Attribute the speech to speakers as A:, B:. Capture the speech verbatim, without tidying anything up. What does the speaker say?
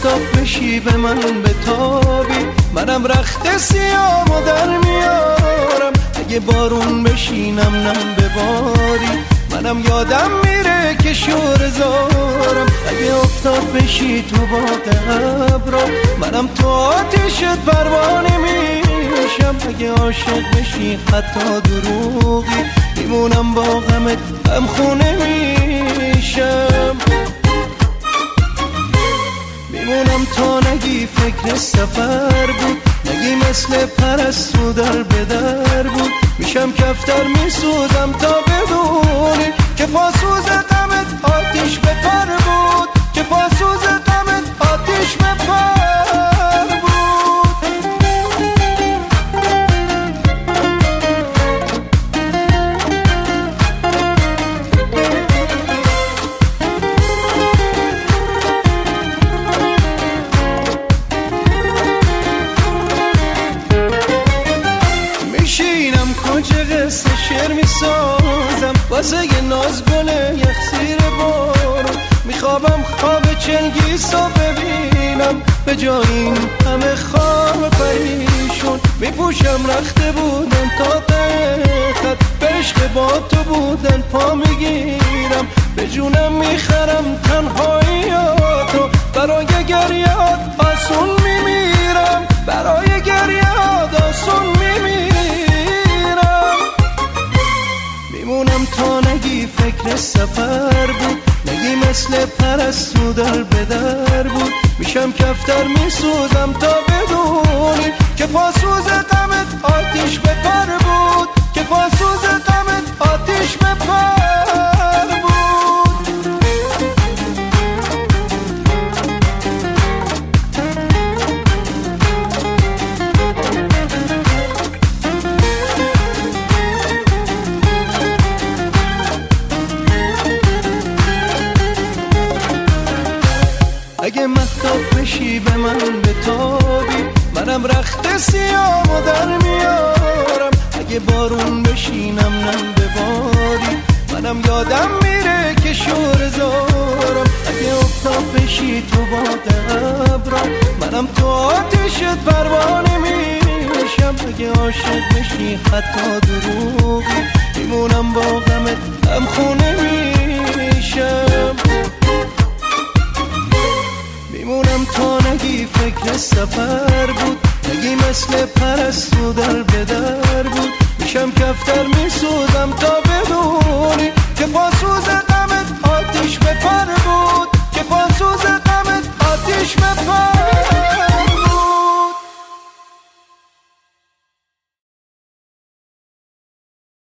A: مهتاب بشی به من بتابی، منم رخت سیامو در میارم. اگه بارون بشی نم نم بباری، منم یادم میره که شور زارم. اگه افتاد بشی تو باغ ابرا، منم تو آتیشت پروانه میشم. اگه عاشق بشی حتی دروغی، میمونم با غمت غم خونه میشم. میمونم تا نگی فکر سفر بود، نگی مثل پرستو در به در بود. میشم کفتر میسوزم تا بدونی که پاسوز غمت آتیش به پر بود، که پاسوز غمت آتیش به پر بود. میشینم کجا قصه شعر میسازم، واسه یه ناز گله یخ زیر بارون. میخوابم خواب چنگیزو ببینم، به جای این همه خواب پریشون. میپوشم رخته بودن تا تخت، به عشق با تو بودن پا میگیرم. به جونم میخرم تنهاییاتو، برای گریهات آسون میمیرم، برای گریهات آسون میمیرم. میمونم تا نگی فکر سفر بود، نگی مثل پرستو در به در بود. میشم کفتر میسوزم تا بدونی که پاسوز غمت آتیش به پر بود، که پاسوز غمت آتیش به پر بود. اگه مهتاب بشی به من بتابی، منم رخت سیامو در میارم. اگه بارون بشی نم نم بباری، منم یادم میره که شور زارم. اگه افتاد بشی تو باغ ابرا، منم تو آتیشت پروانه میشم. اگه عاشق بشی حتی دروغی، میمونم با غمت غم خونه میشم. میمونم تا نگی فکر سفر بود، نگی مثل پرستو در به در بود. میشم کفتر میسوزم تا بدونی که پاسوز